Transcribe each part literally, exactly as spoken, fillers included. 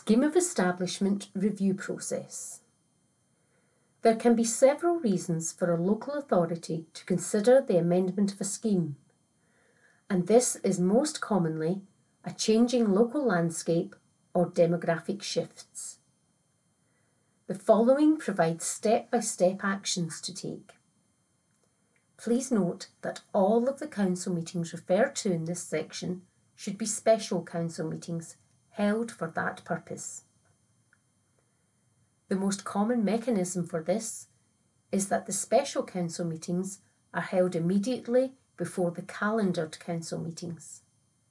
Scheme of Establishment Review Process. There can be several reasons for a local authority to consider the amendment of a scheme, and this is most commonly a changing local landscape or demographic shifts. The following provides step-by-step actions to take. Please note that all of the council meetings referred to in this section should be special council meetings held for that purpose. The most common mechanism for this is that the special council meetings are held immediately before the calendared council meetings.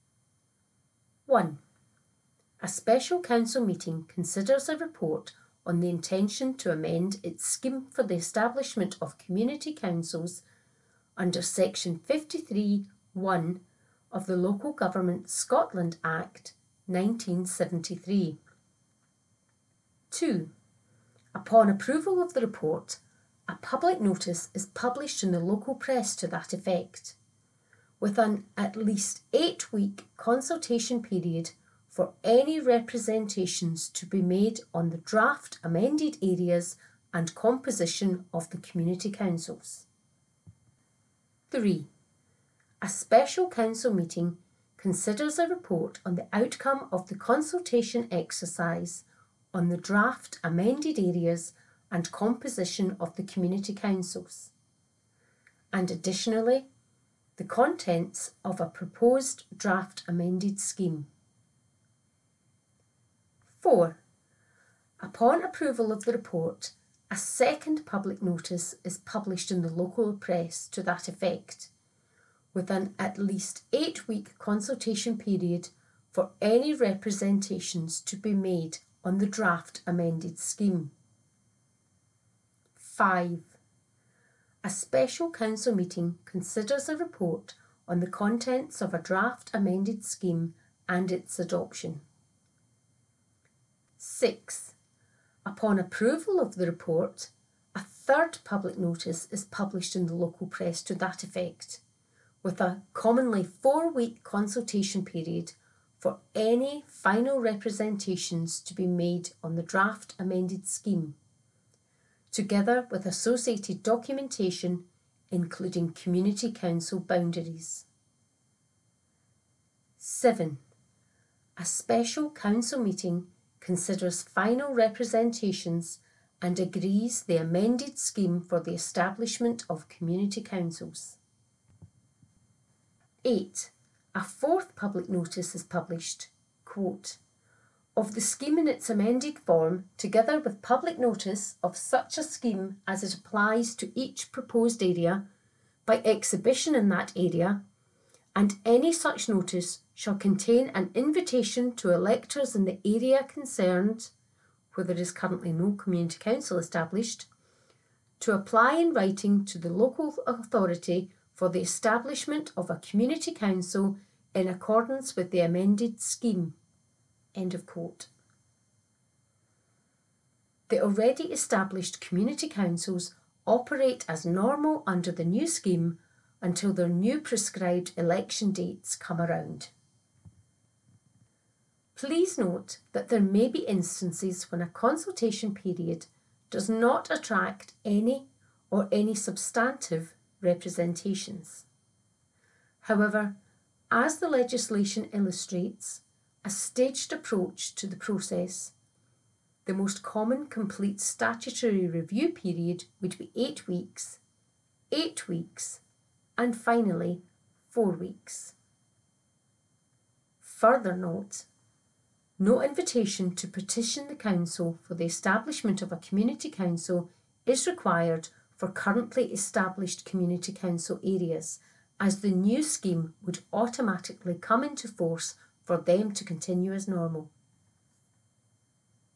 one. A special council meeting considers a report on the intention to amend its scheme for the establishment of community councils under section fifty-three one of the Local Government Scotland Act nineteen seventy-three. two. Upon approval of the report, a public notice is published in the local press to that effect, with an at least eight-week consultation period for any representations to be made on the draft amended areas and composition of the community councils. three. A special council meeting considers a report on the outcome of the consultation exercise on the draft amended areas and composition of the community councils, and additionally, the contents of a proposed draft amended scheme. four. Upon approval of the report, a second public notice is published in the local press to that effect, with an at least eight-week consultation period for any representations to be made on the draft amended scheme. five. A special council meeting considers a report on the contents of a draft amended scheme and its adoption. six. Upon approval of the report, a third public notice is published in the local press to that effect, with a commonly four-week consultation period for any final representations to be made on the draft amended scheme, together with associated documentation including community council boundaries. seven. A special council meeting considers final representations and agrees the amended scheme for the establishment of community councils. eight. A fourth public notice is published, quote, of the scheme in its amended form, together with public notice of such a scheme as it applies to each proposed area, by exhibition in that area, and any such notice shall contain an invitation to electors in the area concerned, where there is currently no community council established, to apply in writing to the local authority for the establishment of a community council in accordance with the amended scheme. End of quote. The already established community councils operate as normal under the new scheme until their new prescribed election dates come around. Please note that there may be instances when a consultation period does not attract any or any substantive representations. However, as the legislation illustrates, a staged approach to the process, the most common complete statutory review period would be eight weeks, eight weeks, and finally four weeks. Further note, no invitation to petition the council for the establishment of a community council is required for currently established community council areas, as the new scheme would automatically come into force for them to continue as normal.